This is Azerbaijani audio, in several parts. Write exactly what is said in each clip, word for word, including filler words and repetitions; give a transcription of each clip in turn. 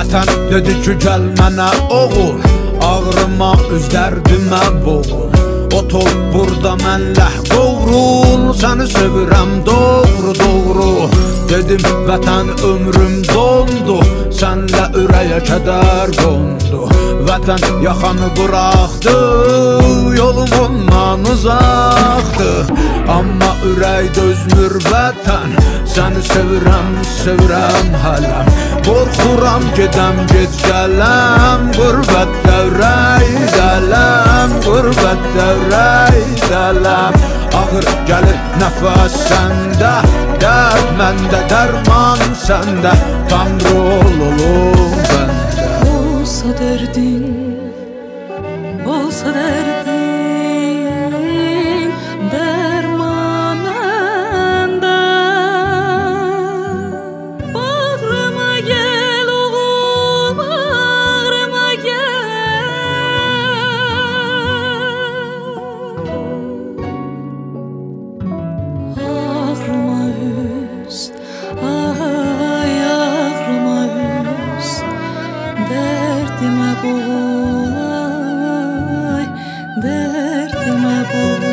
Vətən dedi ki, gəl mənə oğul, ağrıma üz dərdimə boğul. Otur burada mənlə qovrul, səni sevirəm doğru doğru. Dedim vətən ömrüm dondu, sənlə ürəyə kədər qondu. Vətən yaxanı buraxdı, yolum ondan uzaqdı. Amma ürək dözmür vətən, səni sevirəm, sevirəm hələm. Qorxuram gedəm, gec gələm, qürbətdə ürək dələm, qürbətdə ürək dələm. Ağır gəlir nəfəs səndə, dərd məndə, dərman səndə, Tanrı ol olum bəndə. Olsa dərdin, olsa dərdin, dərman məndə. Bağrıma gəl oğul, bağrıma gəl. Ağrıma üz, ay ağrıma üz, dərdimə boğul, ay dərdimə boğul.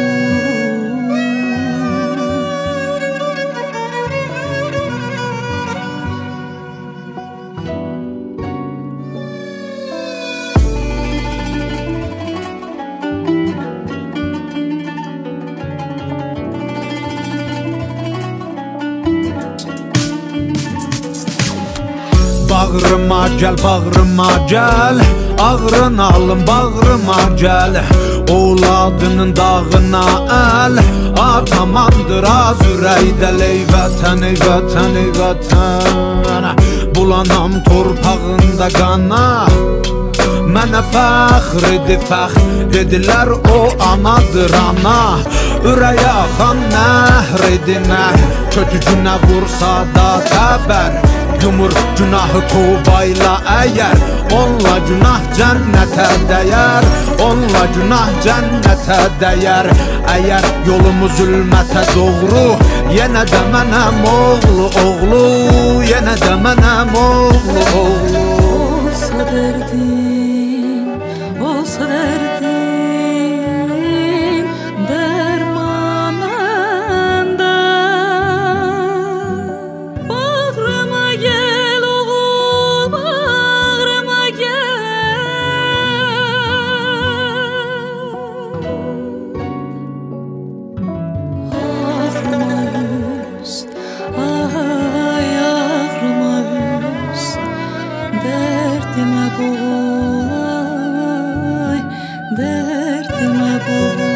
Bağrıma gəl, bağrıma gəl, ağrın alım bağrıma gəl. Oğladının dağına əl, atamandır az ürəkdəl. Ey vətən, ey vətən, ey vətən, bulanam torpağında qana. Mənə fəxr edi, fəxr dedilər, o anadır ana. Ürəyə axan nəhr edi nəhr, kötü günə vursa da təbər. Yumur günahı Tuğbayla əgər, onunla günah cənnətə dəyər, onunla günah cənnətə dəyər. Əgər yolumuz zülmətə doğru, yenə də mənəm oğlu, oğlu, yenə də mənəm oğlu, oğlu. Olsa dərdin, olsa dərdin, dərman məndə. Bağrıma gəl oğul, bağrıma gəl. Ağrıma üz, ay ağrıma üz, dərdimə boğul, ay dərdimə boğul.